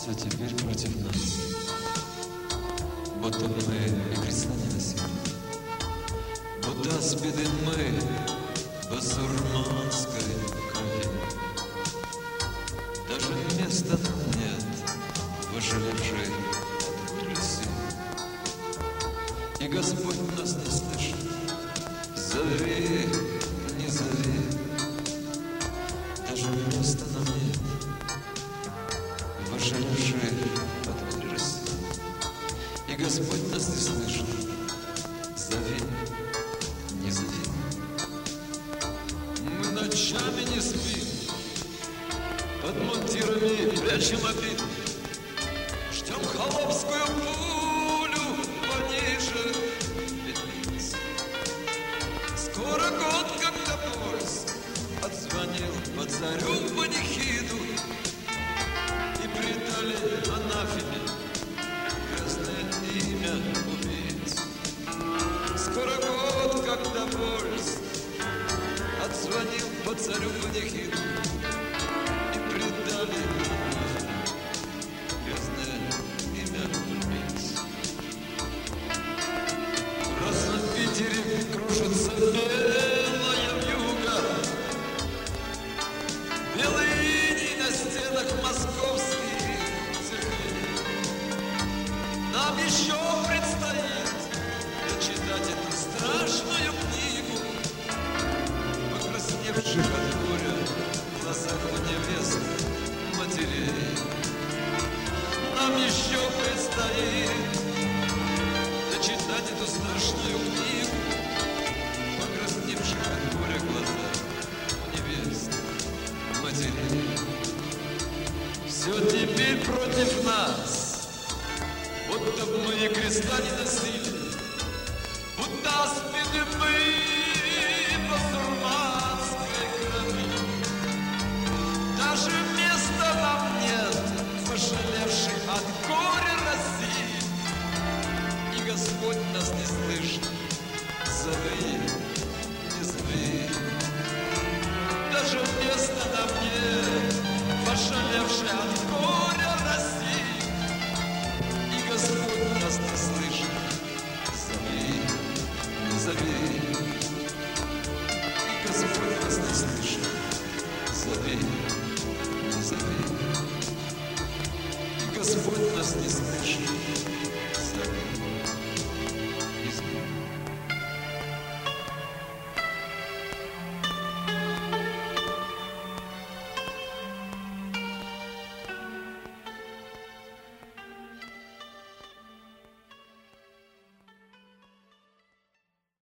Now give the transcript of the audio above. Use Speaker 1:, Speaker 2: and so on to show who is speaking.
Speaker 1: Все теперь против нас, будто мы и креста не носили, будто спиды мы басурманской крови. Даже места нет в ожалевшей от Руси. И Господь нас не слышит. Зови, не зови, даже места нам нет в ожалевшей от России. И Господь нас не слышит. Зови, не зови. Мы ночами не спим, под мундирами прячем обиды, ждем холопскую пулю пониже петлиц. Скоро год, когда пульс отзвонил по царю панихиду, и предали анафеме красное имя убийц. Скоро год, когда пульс отзвонил по царю панихиду, и предали анафеме красное имя убийц. Раз на Питере кружится белая вьюга, белые иней на стенах московских церквей, нам еще предстоит дочитать эту страшную книгу, покрасневших от горя в глазах у невест матерей. Нам еще предстоит дочитать эту страшную книгу, покрасневших от горя глаза невест матерей. Все теперь против нас, будто бы мы и креста не носили, будто спиды мы басурманской крови. Даже места нам нет в ошалевшей от горя России, и Господь нас не слышит. Зови, не зови. Даже места нам нет в ошалевшей от горя России, и Господь нас не слышит. Зови, не зови. И Господь нас не слышит. Зови, не зови. И Господь нас не слышит.